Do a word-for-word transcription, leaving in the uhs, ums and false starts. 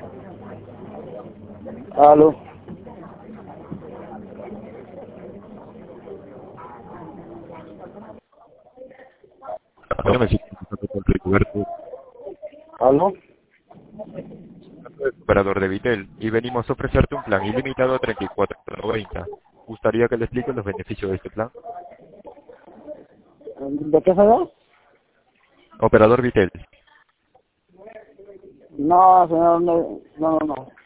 Aló. Ahora me siento con Rigoberto, Aló. operador de Vitel, y venimos a ofrecerte un plan ilimitado a treinta y cuatro noventa. ¿Gustaría que le explique los beneficios de este plan? ¿De qué señor? Operador Vitel. No, señor, no, no, no. no.